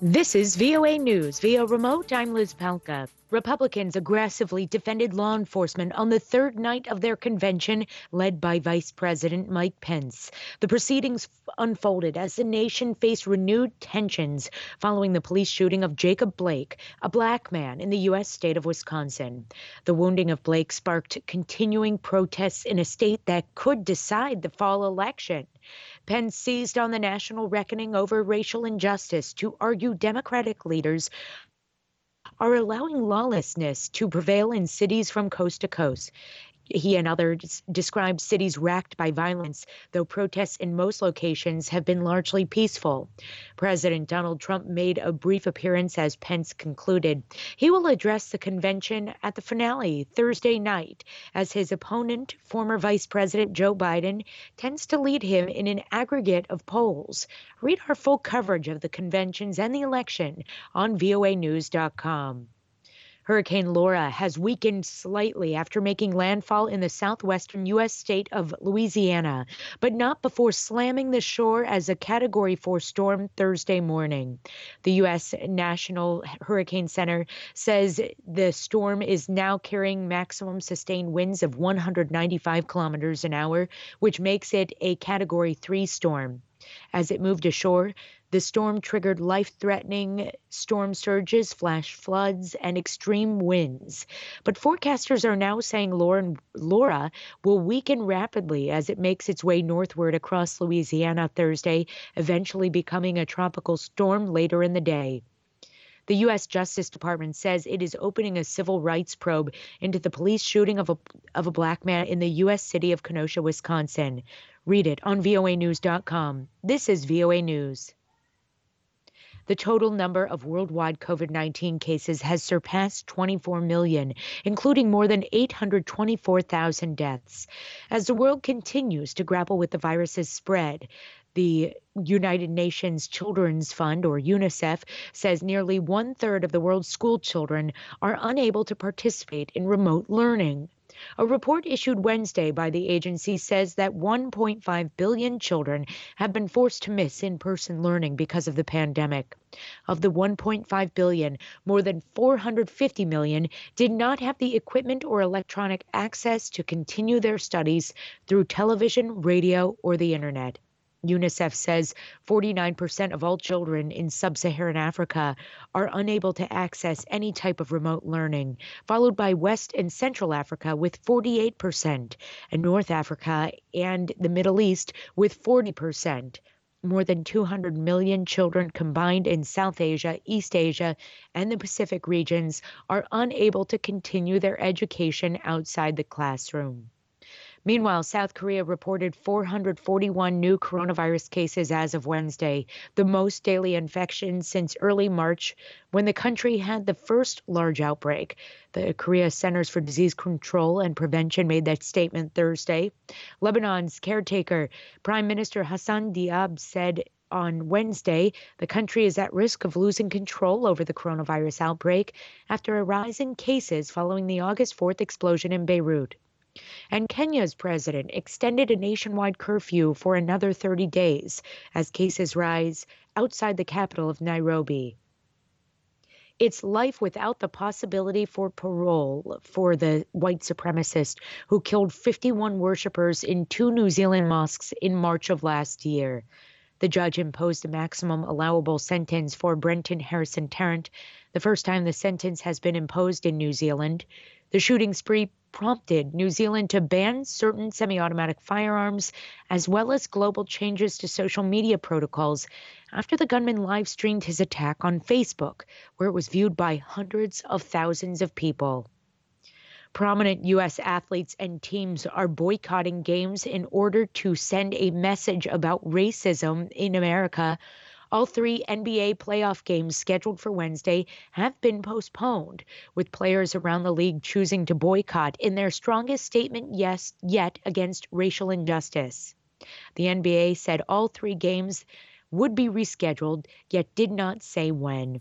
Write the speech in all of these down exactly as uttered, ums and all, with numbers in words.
This is V O A News. Via remote, I'm Liz Palka. Republicans aggressively defended law enforcement on the third night of their convention, led by Vice President Mike Pence. The proceedings unfolded as the nation faced renewed tensions following the police shooting of Jacob Blake, a black man in the U S state of Wisconsin. The wounding of Blake sparked continuing protests in a state that could decide the fall election. Pence seized on the national reckoning over racial injustice to argue Democratic leaders are allowing lawlessness to prevail in cities from coast to coast. He and others described cities racked by violence, though protests in most locations have been largely peaceful. President Donald Trump made a brief appearance as Pence concluded. He will address the convention at the finale Thursday night, as his opponent, former Vice President Joe Biden, tends to lead him in an aggregate of polls. Read our full coverage of the conventions and the election on V O A news dot com. Hurricane Laura has weakened slightly after making landfall in the southwestern U S state of Louisiana, but not before slamming the shore as a Category four storm Thursday morning. The U S National Hurricane Center says the storm is now carrying maximum sustained winds of one hundred ninety-five kilometers an hour, which makes it a Category three storm. As it moved ashore, the storm triggered life-threatening storm surges, flash floods, and extreme winds. But forecasters are now saying Laura, Laura will weaken rapidly as it makes its way northward across Louisiana Thursday, eventually becoming a tropical storm later in the day. The U S Justice Department says it is opening a civil rights probe into the police shooting of a, of a black man in the U S city of Kenosha, Wisconsin. Read it on V O A news dot com. This is V O A News. The total number of worldwide COVID nineteen cases has surpassed twenty-four million, including more than eight hundred twenty-four thousand deaths. As the world continues to grapple with the virus's spread, the United Nations Children's Fund, or UNICEF, says nearly one-third of the world's school children are unable to participate in remote learning. A report issued Wednesday by the agency says that one point five billion children have been forced to miss in-person learning because of the pandemic. Of the one point five billion, more than four hundred fifty million did not have the equipment or electronic access to continue their studies through television, radio, or the internet. UNICEF says forty-nine percent of all children in sub-Saharan Africa are unable to access any type of remote learning, followed by West and Central Africa with forty-eight percent, and North Africa and the Middle East with forty percent. More than two hundred million children combined in South Asia, East Asia, and the Pacific regions are unable to continue their education outside the classroom. Meanwhile, South Korea reported four hundred forty-one new coronavirus cases as of Wednesday, the most daily infections since early March, when the country had the first large outbreak. The Korea Centers for Disease Control and Prevention made that statement Thursday. Lebanon's caretaker, Prime Minister Hassan Diab, said on Wednesday the country is at risk of losing control over the coronavirus outbreak after a rise in cases following the August fourth explosion in Beirut. And Kenya's president extended a nationwide curfew for another thirty days as cases rise outside the capital of Nairobi. It's life without the possibility for parole for the white supremacist who killed fifty-one worshippers in two New Zealand mosques in March of last year. The judge imposed a maximum allowable sentence for Brenton Harrison Tarrant, the first time the sentence has been imposed in New Zealand. The shooting spree prompted New Zealand to ban certain semi-automatic firearms, as well as global changes to social media protocols after the gunman live-streamed his attack on Facebook, where it was viewed by hundreds of thousands of people. Prominent U S athletes and teams are boycotting games in order to send a message about racism in America. All three N B A playoff games scheduled for Wednesday have been postponed, with players around the league choosing to boycott in their strongest statement yes, yet against racial injustice. The N B A said all three games would be rescheduled, yet did not say when.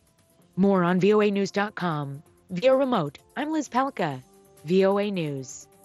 More on V O A news dot com. Via remote, I'm Liz Palka, V O A News.